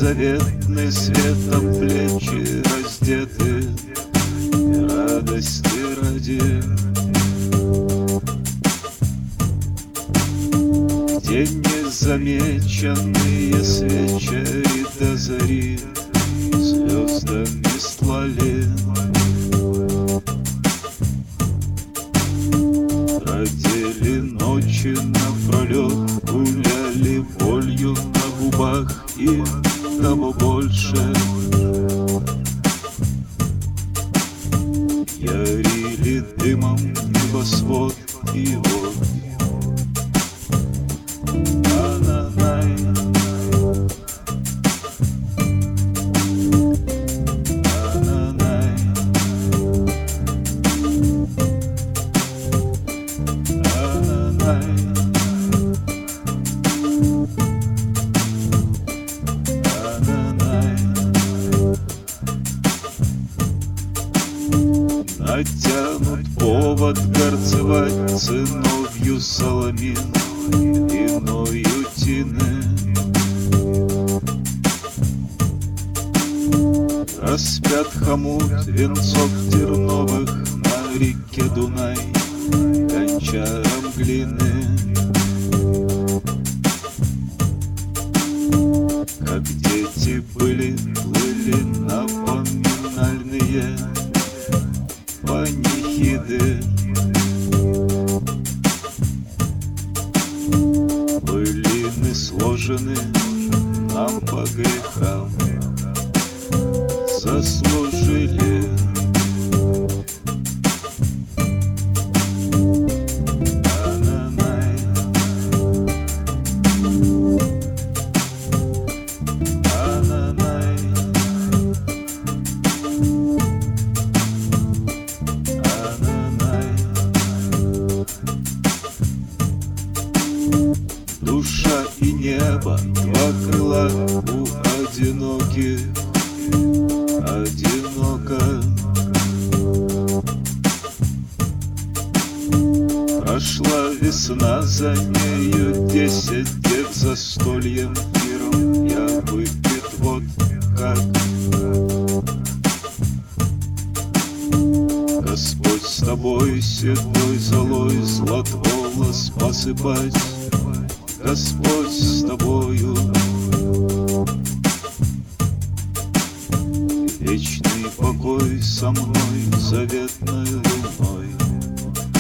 заветны, светом плечи раздеты, и радости ради. Где незамеченные свечи до зари звездами стлали, родили ночи напролет, гуляли болью на губах и того больше. Ярили дымом небосвод и вот Ананай, Ананай, Ананай, Ананай. Натянут повод горцевать сыновью соломин иною тины. Распят хомут венцов терновых на реке Дунай гончаром глины. Как дети были, плыли напоминальные панихиды. Былины сложены нам по грехам, заслужили. Ананай, Ананай, Ананай. Душа и небо, два крыла у одиноких, одиноко. Прошла весна, за нею 10 лет застольем миром я выпит вот как. Господь с тобой, седой золой златволос посыпать. Господь с тобою, вечный покой со мной заветной луной.